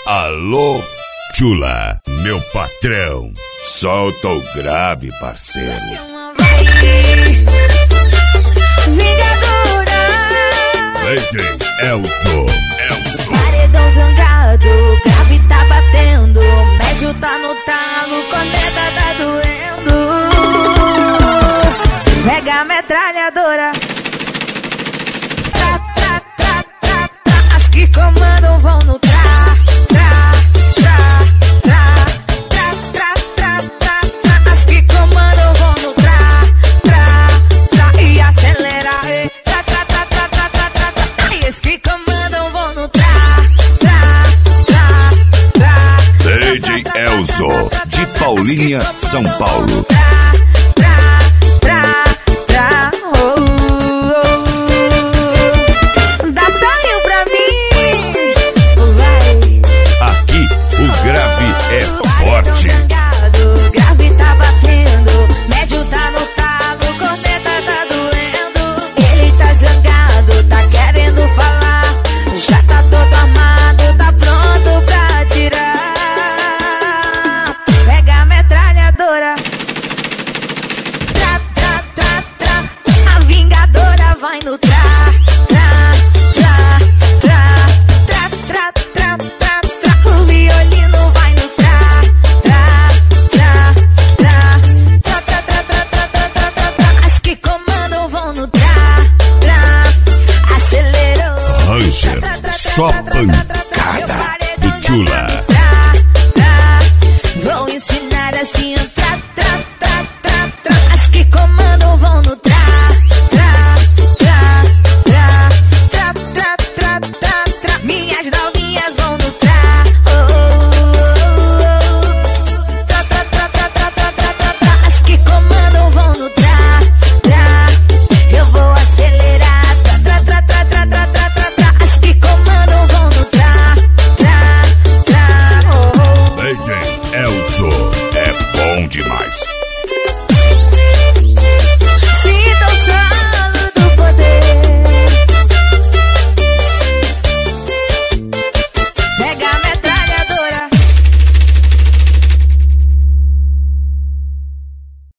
Alô, Chula, meu patrão. Solta o grave, parceiro. DJ Elzo. Paredão zangado, grave tá batendo, médio tá no talo, corneta tá doendo. Pega a metralhadora. Tra, tra, tra, tra, tra. As que comandam vão no tra, tra, tra, tra, tra, tra, tra, tra, tra. As que comandam vão no tra, tra, tra. E acelera, tra, tra, tra, tra, tra, tra, tra, tra. E as que comandam vão no tra, tra, tra, tra. DJ Elzo, de Paulínia, São Paulo. Grave tá batendo, médio tá no talo, corneta tá doendo. Ele tá zangado, tá querendo falar, já tá todo armado, tá pronto pra atirar. Pega a metralhadora. Tra, tra, tra, tra. A vingadora vai no tra, tra, tra, tra, tra, tra, tra, tra, tra. O violino vai no tra. Só pancada do Chula. Vou ensinar assim, tra, tra, tra, tra, tra. As que comandam vão no tra, tra, tra, tra, tra, tra, tra, tra, tra. Minhas novinhas vão no tra, oh, oh, oh. Tra, tra, tra, tra, tra, tra, tra, tra, tra. As que comandam vão no tra, tra. Eu vou acelerar, tra, tra, tra, tra, tra, tra, tra, tra, tra. As que comandam vão no tra, tra, tra, oh, oh. DJ Elzo é bom demais.